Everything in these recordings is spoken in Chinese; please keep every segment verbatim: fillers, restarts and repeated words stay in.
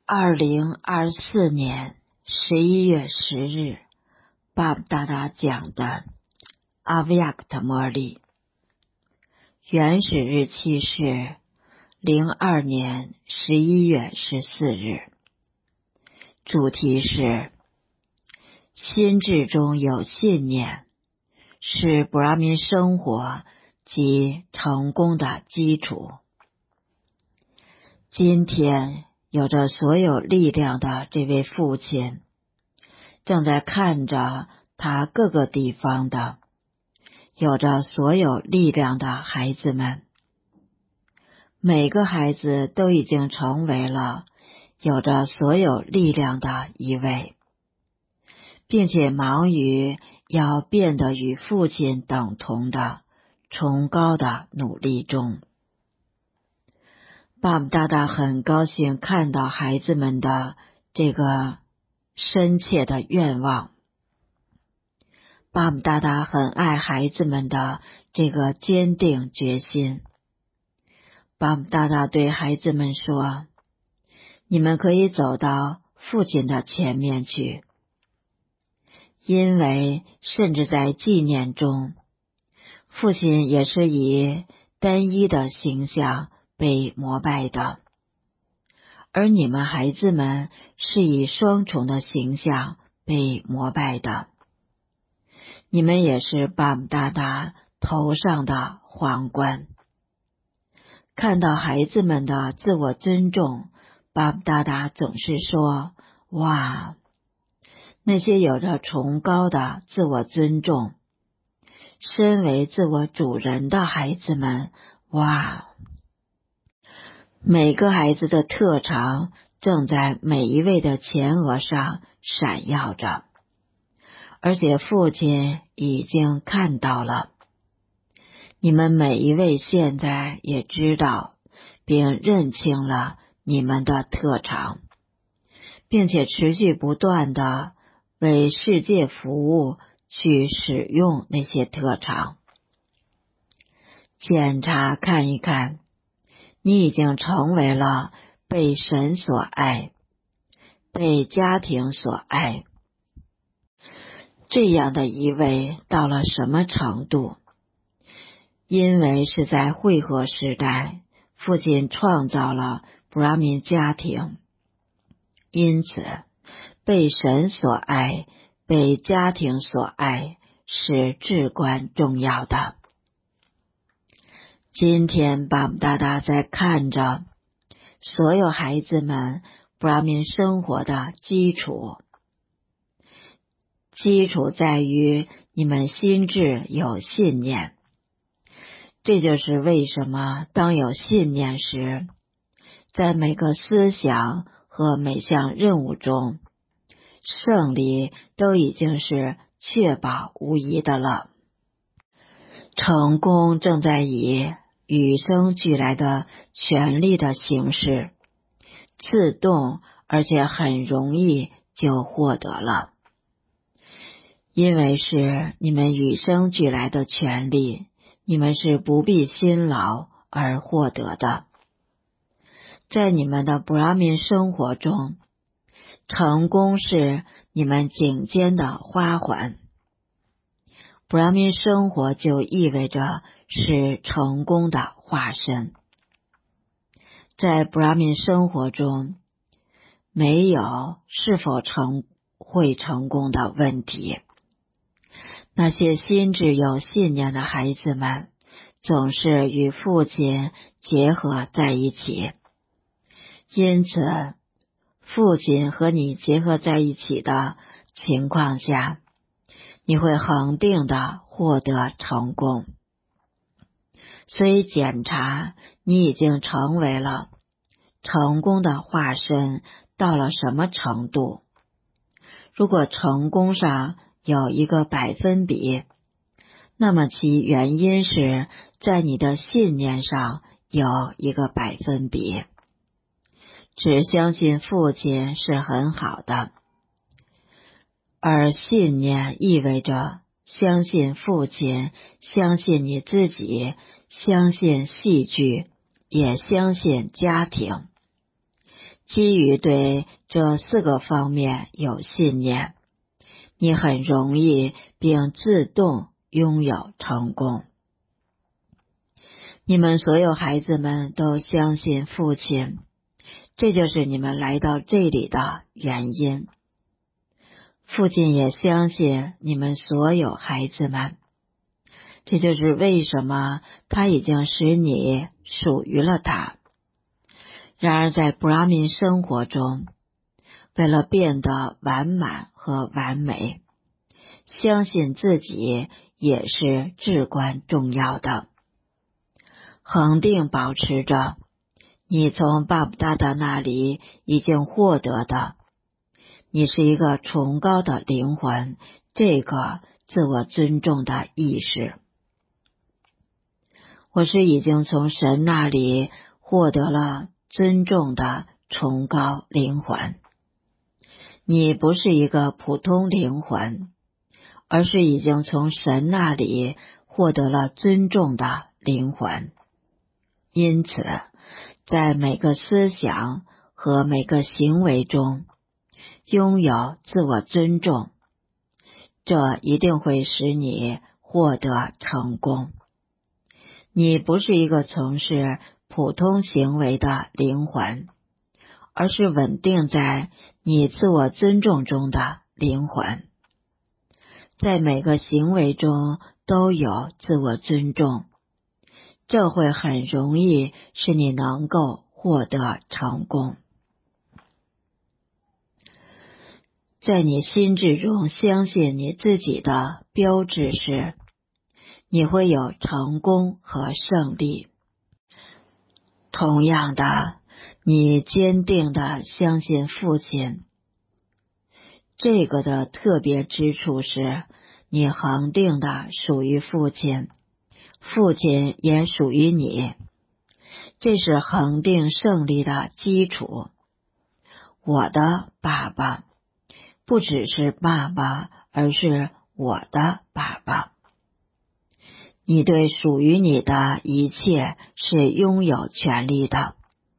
二零二四年十一月十日，巴布达达讲的阿维亚克特摩利，原始日期是零二年十一月十四日，主题是心智中有信念，是布拉明生活及成功的基础。今天有着所有力量的这位父亲，正在看着他各个地方的有着所有力量的孩子们。每个孩子都已经成为了有着所有力量的一位，并且忙于要变得与父亲等同的崇高的努力中。巴布达达很高兴看到孩子们的这个深切的愿望。巴布达达很爱孩子们的这个坚定决心。巴布达达对孩子们说，你们可以走到父亲的前面去，因为甚至在纪念中，父亲也是以单一的形象被膜拜的，而你们孩子们是以双重的形象被膜拜的。你们也是巴布达达头上的皇冠。看到孩子们的自我尊重，巴布达达总是说，哇，那些有着崇高的自我尊重，身为自我主人的孩子们，哇，每个孩子的特长正在每一位的前额上闪耀着，而且父亲已经看到了。你们每一位现在也知道并认清了你们的特长，并且持续不断地为世界服务，去使用那些特长。检查看一看，你已经成为了被神所爱，被家庭所爱，这样的一位到了什么程度？因为是在会合时代，父亲创造了布拉明家庭，因此被神所爱，被家庭所爱是至关重要的。今天巴布达达在看着所有孩子们布拉明生活的基础，基础在于你们心智有信念。这就是为什么当有信念时，在每个思想和每项任务中，胜利都已经是确保无疑的了。成功正在以与生俱来的权利的形式，自动而且很容易就获得了，因为是你们与生俱来的权利，你们是不必辛劳而获得的。在你们的布拉明生活中，成功是你们颈间的花环。布拉明生活就意味着是成功的化身。在布拉明生活中，没有是否成会成功的问题。那些心智有信念的孩子们，总是与父亲结合在一起。因此，父亲和你结合在一起的情况下，你会恒定的获得成功。所以检查你已经成为了成功的化身到了什么程度。如果成功上有一个百分比，那么其原因是在你的信念上有一个百分比。只相信父亲是很好的，而信念意味着相信父亲，相信你自己，相信戏剧，也相信家庭。 基于对这四个方面有信念，你很容易并自动拥有成功。你们所有孩子们都相信父亲，这就是你们来到这里的原因。父亲也相信你们所有孩子们，这就是为什么他已经使你属于了他。然而在布拉明生活中，为了变得完满和完美，相信自己也是至关重要的。恒定保持着你从巴布达达那里已经获得的，你是一个崇高的灵魂，这个自我尊重的意识。我是已经从神那里获得了尊重的崇高灵魂。你不是一个普通灵魂，而是已经从神那里获得了尊重的灵魂。因此，在每个思想和每个行为中拥有自我尊重，这一定会使你获得成功。你不是一个从事普通行为的灵魂，而是稳定在你自我尊重中的灵魂。在每个行为中都有自我尊重，这会很容易使你能够获得成功。在你心智中相信你自己的标志时，你会有成功和胜利。同样的，你坚定地相信父亲。这个的特别之处是，你恒定的属于父亲，父亲也属于你。这是恒定胜利的基础。我的爸爸不只是爸爸，而是我的爸爸。你对属于你的一切是拥有权利的。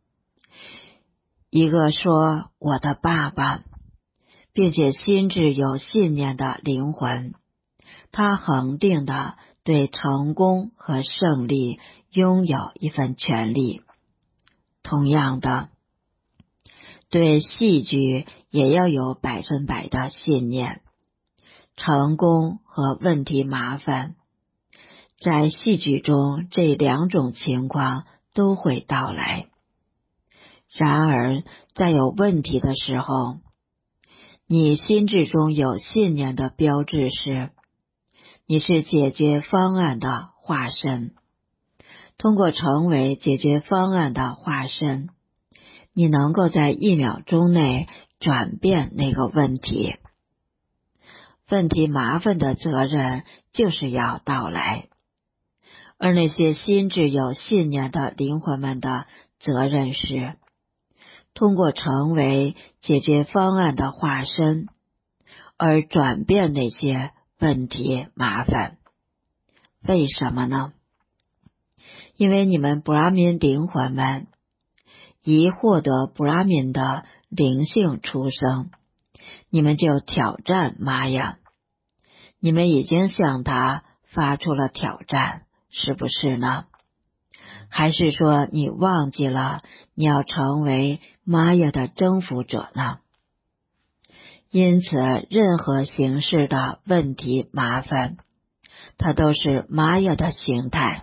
一个说我的爸爸，并且心智有信念的灵魂，他恒定的对成功和胜利拥有一份权利。同样的，对戏剧也要有百分百的信念。成功和问题麻烦，在戏剧中这两种情况都会到来。然而在有问题的时候，你心智中有信念的标志是，你是解决方案的化身。通过成为解决方案的化身，你能够在一秒钟内转变那个问题。问题麻烦的责任就是要到来，而那些心智有信念的灵魂们的责任是，通过成为解决方案的化身，而转变那些问题麻烦。为什么呢？因为你们布拉明灵魂们一获得布拉明的灵性出生，你们就挑战玛雅。你们已经向他发出了挑战，是不是呢？还是说你忘记了你要成为玛雅的征服者呢？因此，任何形式的问题麻烦，它都是玛雅的形态。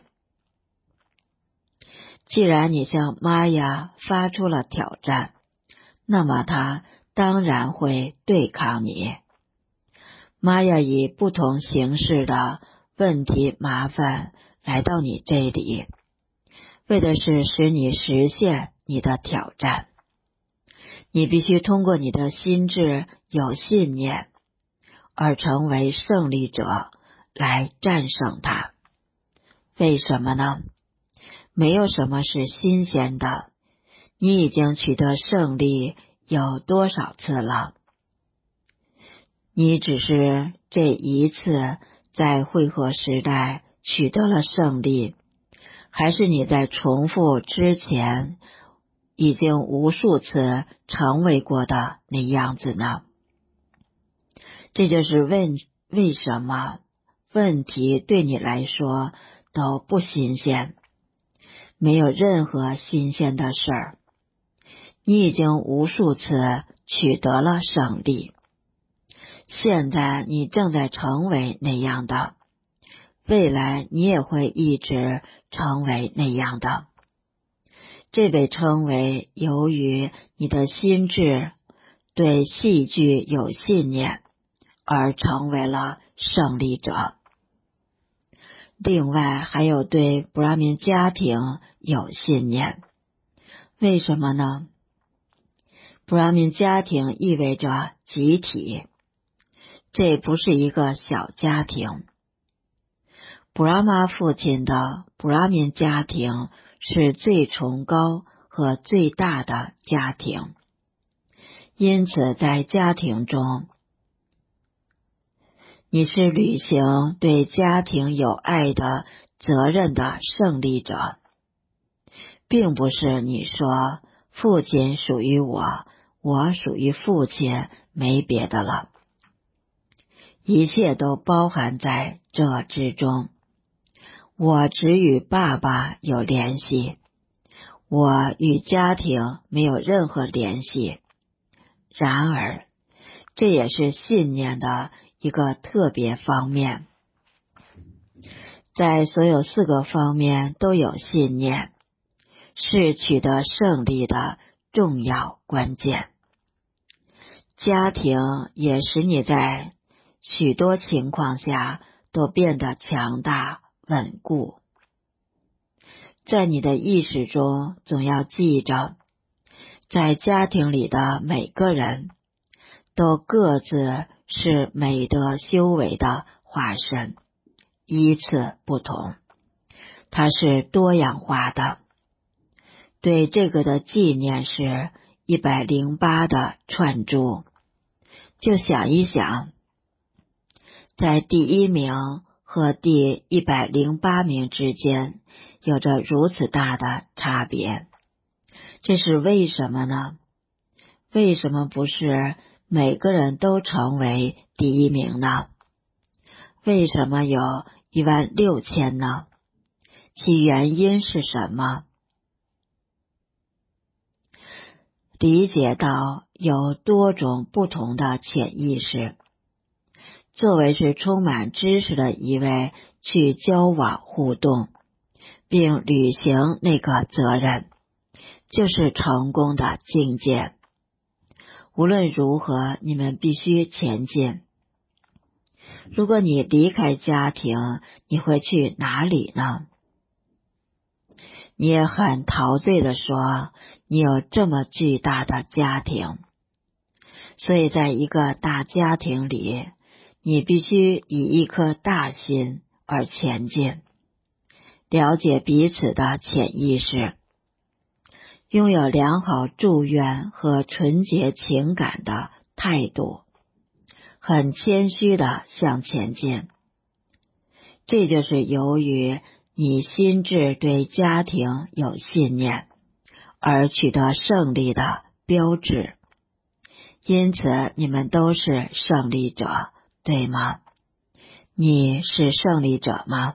既然你向玛雅发出了挑战，那么他当然会对抗你。玛雅以不同形式的问题麻烦来到你这里，为的是使你实现你的挑战。你必须通过你的心智有信念，而成为胜利者来战胜它。为什么呢？没有什么是新鲜的，你已经取得胜利有多少次了？你只是这一次在会合时代取得了胜利，还是你在重复之前已经无数次成为过的那样子呢？这就是问为什么问题对你来说都不新鲜，没有任何新鲜的事儿。你已经无数次取得了胜利，现在你正在成为那样的，未来你也会一直成为那样的。这被称为由于你的心智对戏剧有信念而成为了胜利者。另外还有对布拉明家庭有信念。为什么呢？布拉明家庭意味着集体，这不是一个小家庭。布拉玛父亲的布拉明家庭是最崇高和最大的家庭，因此在家庭中，你是履行对家庭有爱的责任的胜利者，并不是你说父亲属于我，我属于父亲，没别的了。一切都包含在这之中。我只与爸爸有联系，我与家庭没有任何联系。然而，这也是信念的一个特别方面。在所有四个方面都有信念，是取得胜利的重要关键。家庭也使你在许多情况下都变得强大稳固。在你的意识中总要记着，在家庭里的每个人都各自是美德修为的化身，依次不同，它是多样化的。对这个的纪念是一百零八的串珠。就想一想，在第一名和第一百零八名之间有着如此大的差别，这是为什么呢？为什么不是每个人都成为第一名呢？为什么有一万六千呢？其原因是什么？理解到有多种不同的潜意识，作为是充满知识的一位去交往互动，并履行那个责任，就是成功的境界。无论如何，你们必须前进。如果你离开家庭，你会去哪里呢？你也很陶醉地说，你有这么巨大的家庭，所以在一个大家庭里，你必须以一颗大心而前进，了解彼此的潜意识，拥有良好祝愿和纯洁情感的态度，很谦虚地向前进。这就是由于你心智对家庭有信念而取得胜利的标志。因此你们都是胜利者，对吗？你是胜利者吗？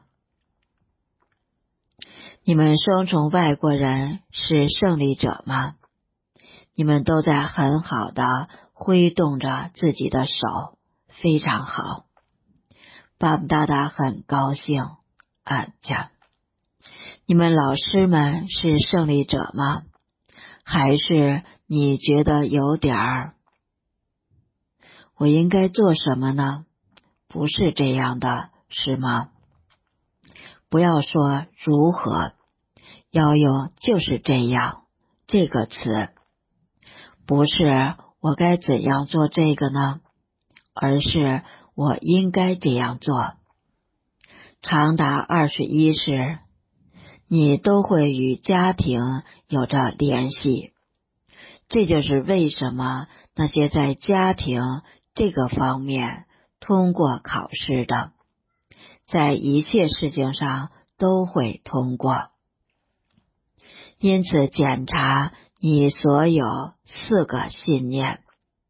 你们双重外国人是胜利者吗？你们都在很好的挥动着自己的手，非常好。巴布大大很高兴。啊，讲，你们老师们是胜利者吗？还是你觉得有点儿，我应该做什么呢？不是这样的，是吗？不要说如何，要用就是这样这个词，不是我该怎样做这个呢，而是我应该这样做。长达二十一世，你都会与家庭有着联系。这就是为什么那些在家庭这个方面通过考试的，在一切事情上都会通过。因此检查你所有四个信念。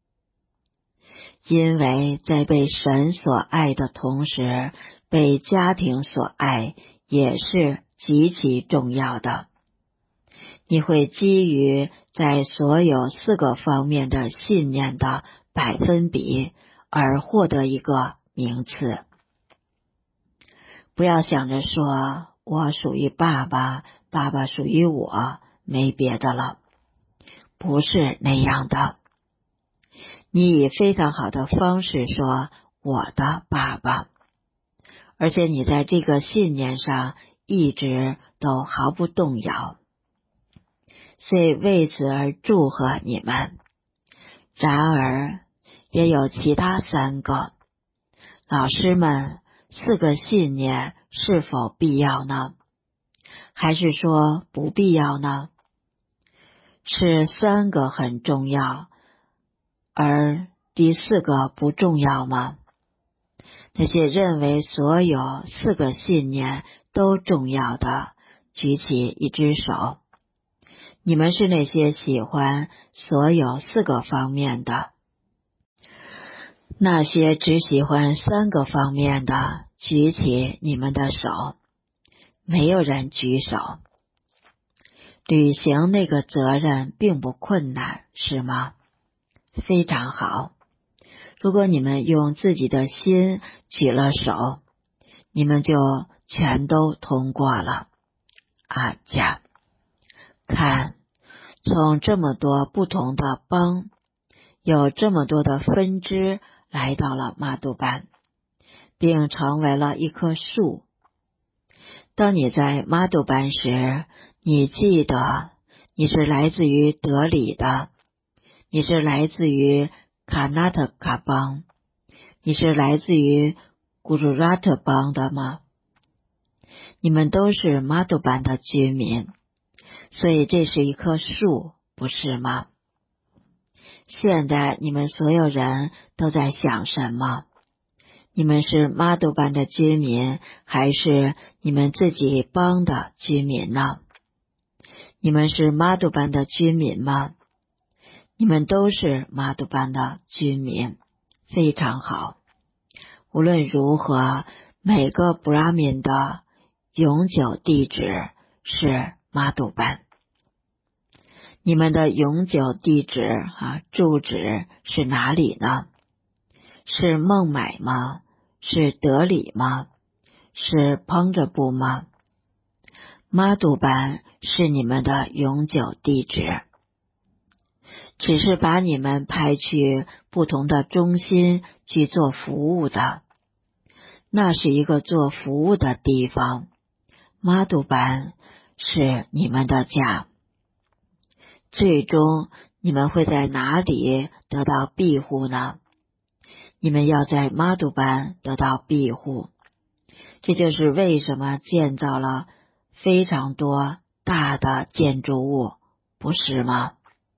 因为在被神所爱的同时，被家庭所爱也是极其重要的。你会基于在所有四个方面的信念的百分比而获得一个名次。不要想着说我属于爸爸，爸爸属于我，没别的了，不是那样的。你以非常好的方式说我的爸爸，而且你在这个信念上一直都毫不动摇，所以为此而祝贺你们。然而也有其他三个，老师们，四个信念是否必要呢？还是说不必要呢？是三个很重要，而第四个不重要吗？那些认为所有四个信念都重要的，举起一只手。你们是那些喜欢所有四个方面的。那些只喜欢三个方面的，举起你们的手。没有人举手。履行那个责任并不困难，是吗？非常好。如果你们用自己的心举了手，你们就全都通过了。阿加，看，从这么多不同的邦，有这么多的分支来到了马杜班，并成为了一棵树。当你在马杜班时，你记得你是来自于德里的，你是来自于卡纳特卡邦，你是来自于古鲁拉特邦的吗？你们都是马杜班的居民，所以这是一棵树，不是吗？现在你们所有人都在想什么？你们是马杜班的居民，还是你们自己邦的居民呢？你们是马杜班的居民吗？你们都是马杜班的居民，非常好。无论如何，每个布拉敏的永久地址是马杜班。你们的永久地址啊，住址是哪里呢？是孟买吗？是德里吗？是彭哲布吗？马杜班是你们的永久地址，只是把你们派去不同的中心去做服务的。那是一个做服务的地方。马杜班是你们的家。最终你们会在哪里得到庇护呢？你们要在马杜班得到庇护。这就是为什么建造了非常多大的建筑物，不是吗？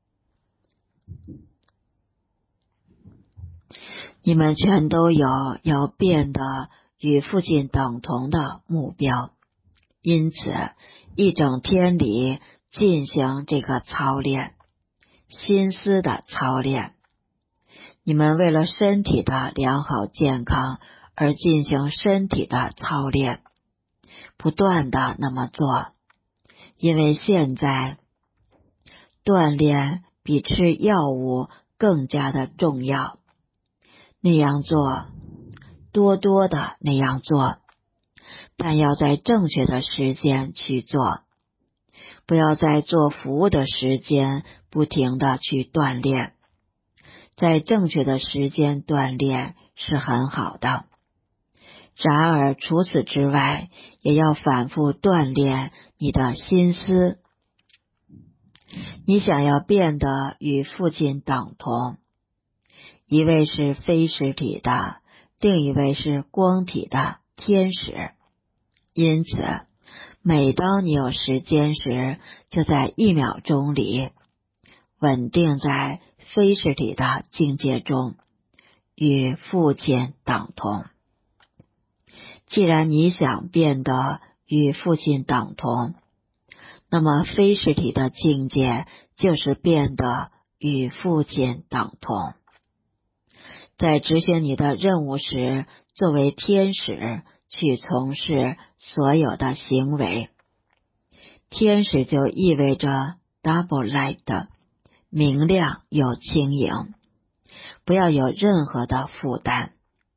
你们全都有要变得与父亲等同的目标，因此一整天里进行这个操练，心思的操练。你们为了身体的良好健康而进行身体的操练，不断的那么做，因为现在锻炼比吃药物更加的重要。那样做，多多的那样做，但要在正确的时间去做，不要在做服务的时间不停的去锻炼。在正确的时间锻炼是很好的，然而除此之外，也要反复锻炼你的心思。你想要变得与父亲等同，一位是非实体的，另一位是光体的天使。因此，每当你有时间时，就在一秒钟里稳定在非实体的境界中，与父亲等同。既然你想变得与父亲等同，那么非实体的境界就是变得与父亲等同。在执行你的任务时，作为天使去从事所有的行为。天使就意味着 double light， 明亮又轻盈，不要有任何的负担。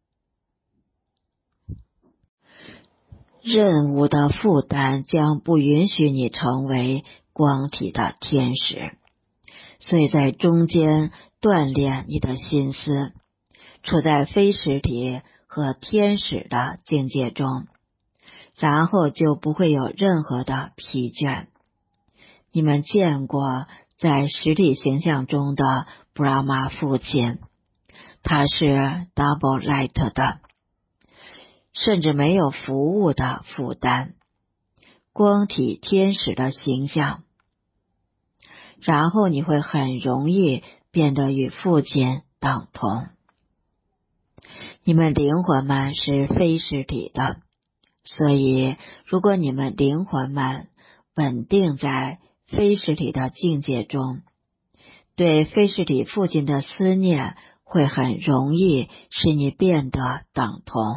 任务的负担将不允许你成为光体的天使，所以在中间锻炼你的心思，处在非实体和天使的境界中，然后就不会有任何的疲倦。你们见过在实体形象中的 Brahma 父亲，他是 double light 的，甚至没有服务的负担，光体天使的形象。然后你会很容易变得与父亲等同。你们灵魂们是非实体的，所以如果你们灵魂们稳定在非实体的境界中，对非实体父亲的思念会很容易使你变得等同。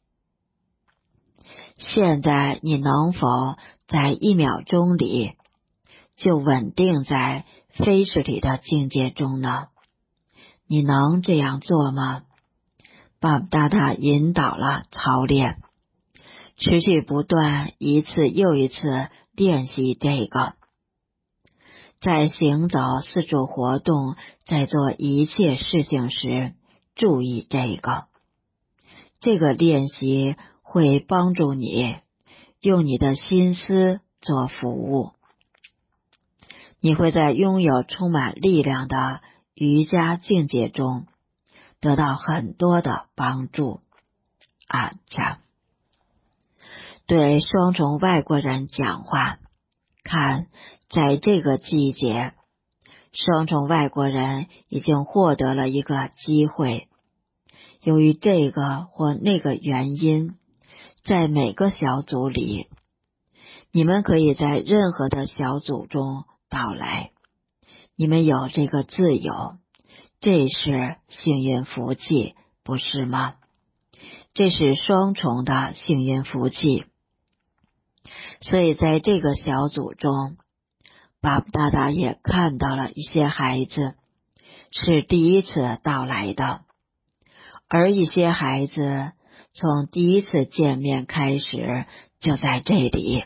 现在你能否在一秒钟里就稳定在非实体的境界中呢？你能这样做吗？巴布达达引导了操练，持续不断，一次又一次练习这个。在行走、四处活动，在做一切事情时，注意这个。这个练习会帮助你用你的心思做服务。你会在拥有充满力量的瑜伽境界中得到很多的帮助。啊cha，对双重外国人讲话，看，在这个季节，双重外国人已经获得了一个机会。由于这个或那个原因，在每个小组里，你们可以在任何的小组中到来。你们有这个自由，这是幸运福气，不是吗？这是双重的幸运福气。所以在这个小组中，巴布达达也看到了一些孩子是第一次到来的，而一些孩子从第一次见面开始就在这里。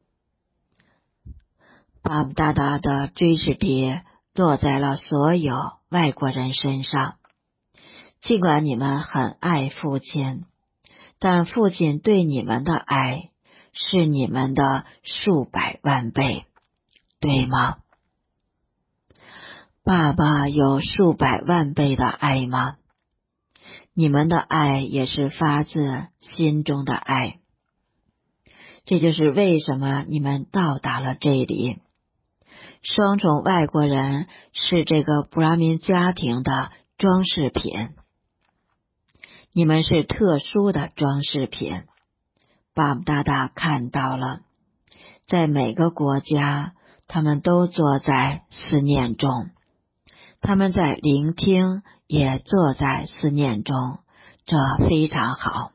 巴布达达的追视体落在了所有外国人身上。尽管你们很爱父亲，但父亲对你们的爱是你们的数百万倍，对吗？爸爸有数百万倍的爱吗？你们的爱也是发自心中的爱。这就是为什么你们到达了这里。双重外国人是这个布拉明家庭的装饰品，你们是特殊的装饰品。巴布达达看到了，在每个国家，他们都坐在思念中，他们在聆听，也坐在思念中，这非常好。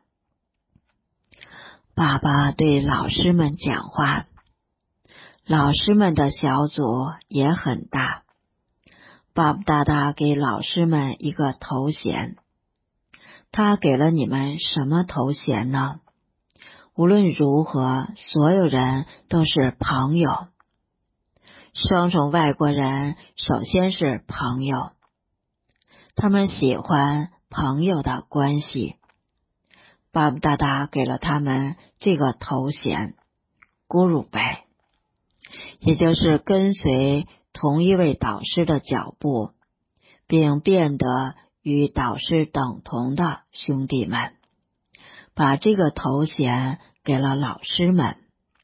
爸爸对老师们讲话，老师们的小组也很大。巴布达达给老师们一个头衔，他给了你们什么头衔呢？无论如何，所有人都是朋友。双重外国人首先是朋友，他们喜欢朋友的关系。巴布达达给了他们这个头衔 Guru Bhai， 也就是跟随同一位导师的脚步，并变得与导师等同的兄弟们，把这个头衔给了老师们，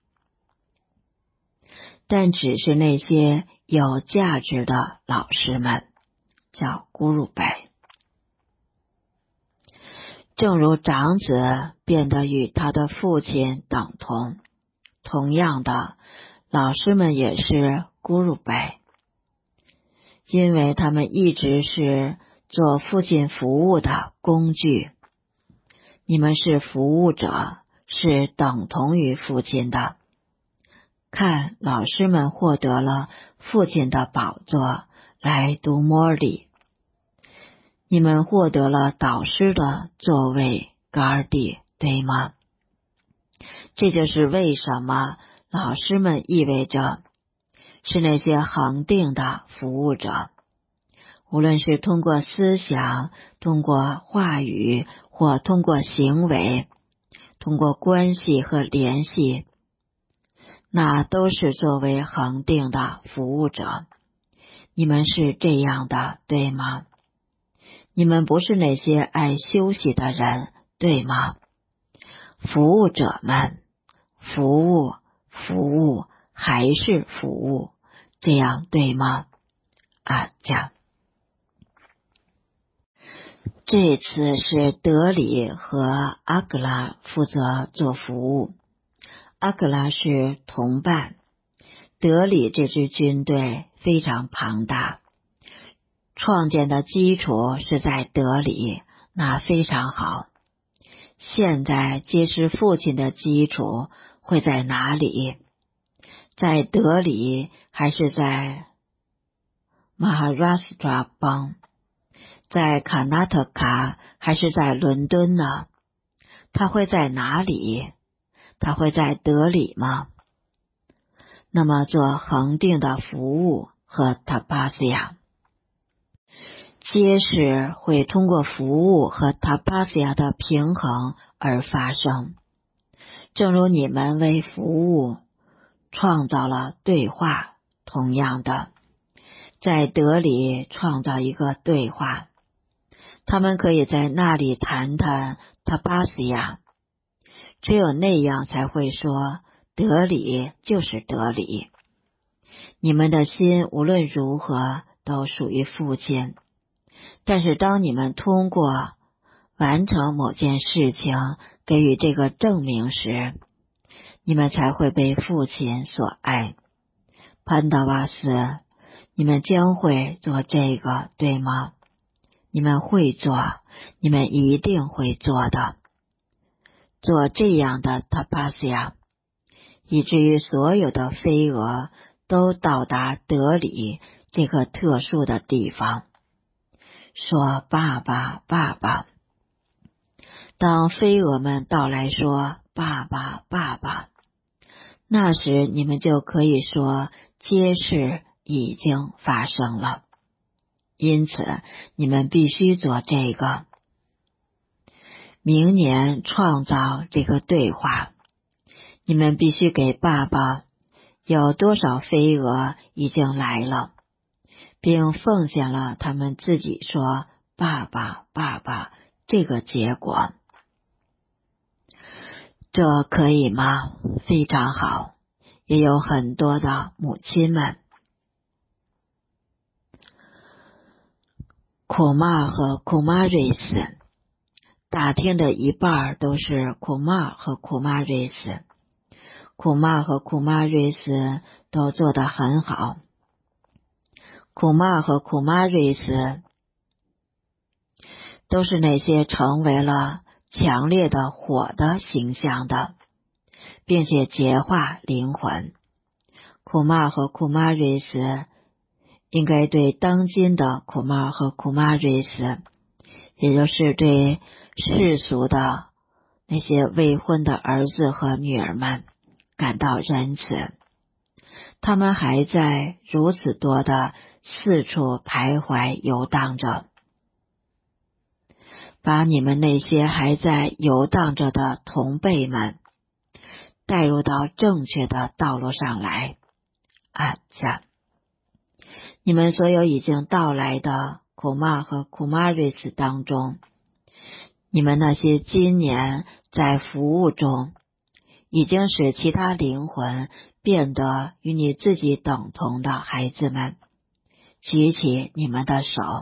但只是那些有价值的老师们，叫 Guru Bhai。正如长子变得与他的父亲等同，同样的，老师们也是 Guru Bhai。 因为他们一直是做父亲服务的工具。你们是服务者，是等同于父亲的。看，老师们获得了父亲的宝座，来读摩里。你们获得了导师的座位，高尔蒂，对吗？这就是为什么老师们意味着是那些恒定的服务者，无论是通过思想，通过话语，或通过行为，通过关系和联系，那都是作为恒定的服务者。你们是这样的，对吗？你们不是那些爱休息的人，对吗？服务者们，服务，服务，还是服务，这样对吗？啊，这样。这次是德里和阿格拉负责做服务，阿格拉是同伴。德里这支军队非常庞大，创建的基础是在德里，那非常好。现在揭示父亲的基础会在哪里？在德里还是在马哈拉斯特拉邦？在卡纳特卡还是在伦敦呢？他会在哪里？他会在德里吗？那么做恒定的服务和塔巴西亚，揭示会通过服务和塔巴西亚的平衡而发生。正如你们为服务创造了对话，同样的，在德里创造一个对话，他们可以在那里谈谈塔巴西亚，只有那样才会说德里就是德里。你们的心无论如何都属于父亲，但是当你们通过完成某件事情给予这个证明时，你们才会被父亲所爱。潘达瓦斯，你们将会做这个，对吗？你们会做，你们一定会做的，做这样的塔巴西亚，以至于所有的飞蛾都到达德里这个特殊的地方，说爸爸爸爸。当飞蛾们到来说爸爸爸爸，那时你们就可以说揭示已经发生了。因此你们必须做这个。明年创造这个对话，你们必须给爸爸有多少飞蛾已经来了，并奉献了他们自己说爸爸爸爸这个结果。这可以吗？非常好。也有很多的母亲们，库玛和库玛瑞斯，大厅的一半都是库玛和库玛瑞斯。库玛和库玛瑞斯都做得很好。库玛和库玛瑞斯都是那些成为了强烈的火的形象的，并且洁化灵魂。库玛和库玛瑞斯应该对当今的库玛和库玛瑞斯，也就是对世俗的那些未婚的儿子和女儿们感到仁慈。他们还在如此多的四处徘徊游荡着，把你们那些还在游荡着的同辈们带入到正确的道路上来。啊，下你们所有已经到来的库玛和库玛瑞斯当中，你们那些今年在服务中已经使其他灵魂变得与你自己等同的孩子们，举起你们的手。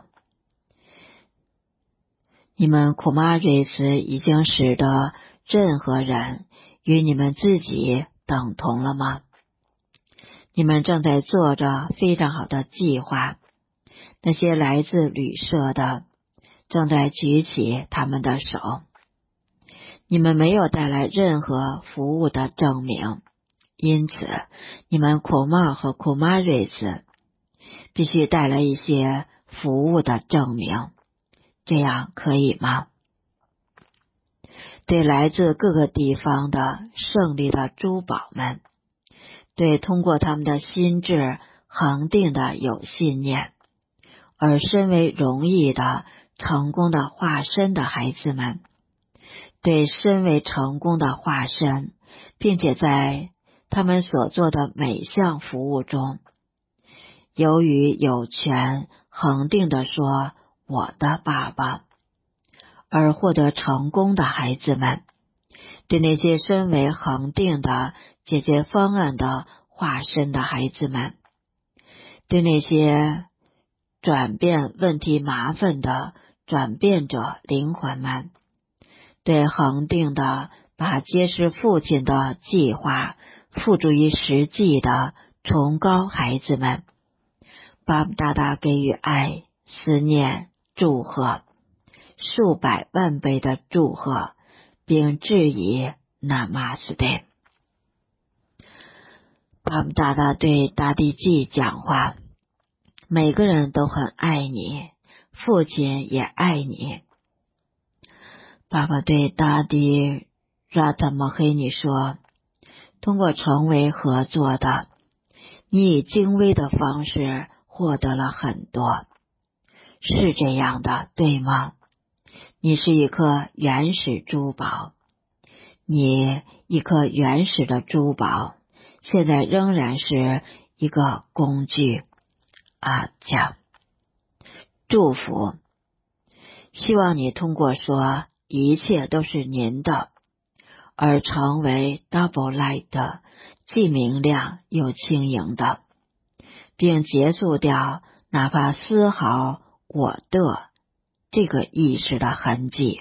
你们库玛瑞斯已经使得任何人与你们自己等同了吗？你们正在做着非常好的计划， 那些来自旅社的正在举起他们的手。你们没有带来任何服务的证明，因此你们库玛和库玛瑞斯必须带来一些服务的证明，这样可以吗？对来自各个地方的胜利的珠宝们，对通过他们的心智恒定的有信念而身为容易的成功的化身的孩子们，对身为成功的化身，并且在他们所做的每项服务中，由于有权恒定地说我的爸爸而获得成功的孩子们，对那些身为恒定的解决方案的化身的孩子们，对那些转变问题麻烦的转变者灵魂们，对恒定的把揭示父亲的计划付诸于实际的崇高孩子们，巴布大大给予爱、思念、祝贺，数百万倍的祝贺，并致以那玛斯德。巴布大大对大地记讲话，每个人都很爱你，父亲也爱你。爸爸对大地拉特莫黑尼说，通过成为合作的，你以精微的方式获得了很多，是这样的，对吗？你是一颗原始珠宝，你一颗原始的珠宝现在仍然是一个工具啊，讲祝福，希望你通过说一切都是您的而成为 double light， 既明亮又轻盈的，并结束掉哪怕丝毫我的这个意识的痕迹。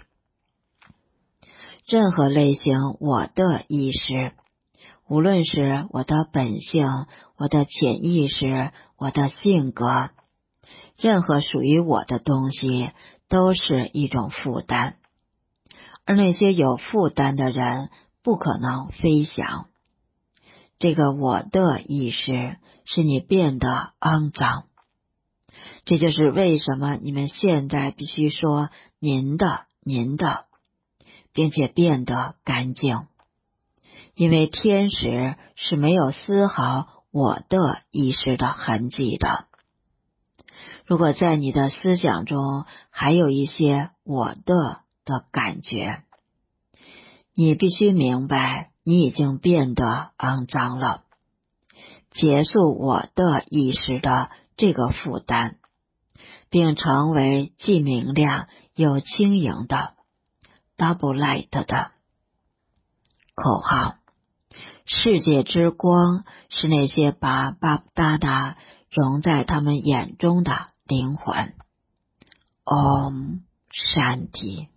任何类型我的意识，无论是我的本性、我的潜意识、我的性格，任何属于我的东西都是一种负担，而那些有负担的人不可能飞翔。这个我的意识使你变得肮脏，这就是为什么你们现在必须说您的您的，并且变得干净，因为天使是没有丝毫我的意识的痕迹的。如果在你的思想中还有一些我的的感觉，你必须明白你已经变得肮脏了，结束我的意识的这个负担，并成为既明亮又轻盈的 double light 的口号。世界之光是那些把巴布达达融在他们眼中的灵魂。Om Shanti。